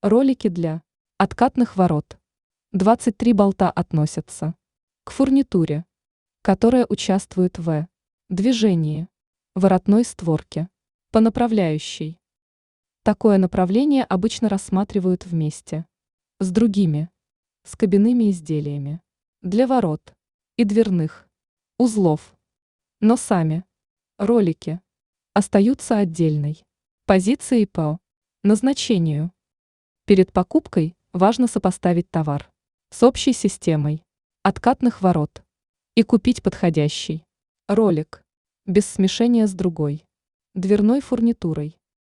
Ролики для откатных ворот. 23 болта относятся к фурнитуре, которая участвует в движении воротной створки по направляющей. Такое направление обычно рассматривают вместе с другими скобяными изделиями для ворот и дверных узлов. Но сами ролики остаются отдельной позицией по назначению. Перед покупкой важно сопоставить товар с общей системой откатных ворот и купить подходящий ролик без смешения с другой дверной фурнитурой.